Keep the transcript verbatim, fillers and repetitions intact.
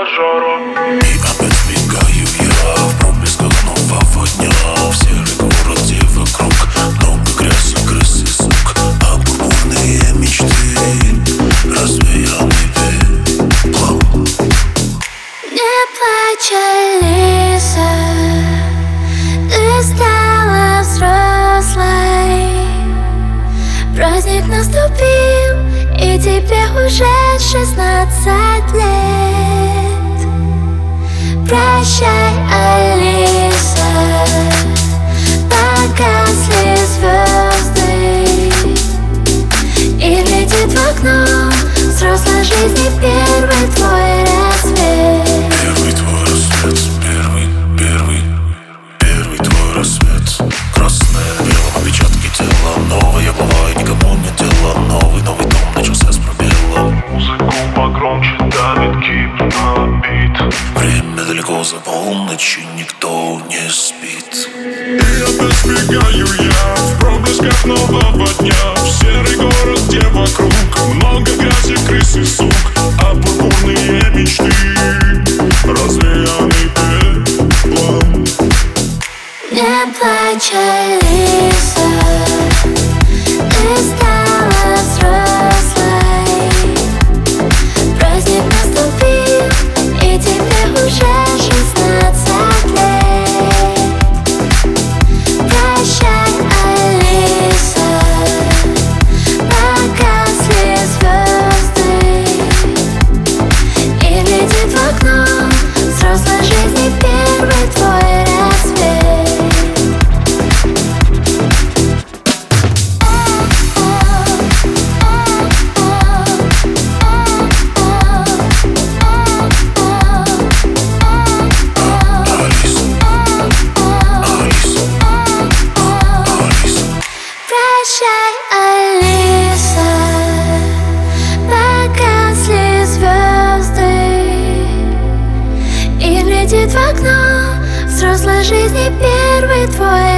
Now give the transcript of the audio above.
стажера. И опять сбегаю я в проблесках нового дня. В серый город, где вокруг много грязи, крыс и сук, а пурпурные мечты развеяны пеплом. Не плачь, Алиса, ты стала взрослой. Праздник наступил, и тебе уже шестнадцать лет. Прощай, Алиса, погасли звезды, и летит в окно взрослой жизни первый твой рассвет. Первый твой рассвет, первый, первый, первый твой рассвет. Красное на белом отпечатки тела, новая глава, и никому не дело. Новый, новый дом начался с пробела. Музыку погромче давит кип на бит. Время далеко за полночь, и никто не спит. И опять сбегаю я в проблесках нового дня. В серый город, где вокруг много грязи, крыс и сук, а пурпурные мечты развеяны пеплом. Не плачь, Алиса, ты стала взрослой. Праздник наступил, и тебе уже шестнадцать лет. Прощай, Алиса, погасли звезды, и летит в окно взрослой жизни первый твой рассвет. Прощай, Алиса, погасли звезды, и летит в окно взрослой жизни первый твой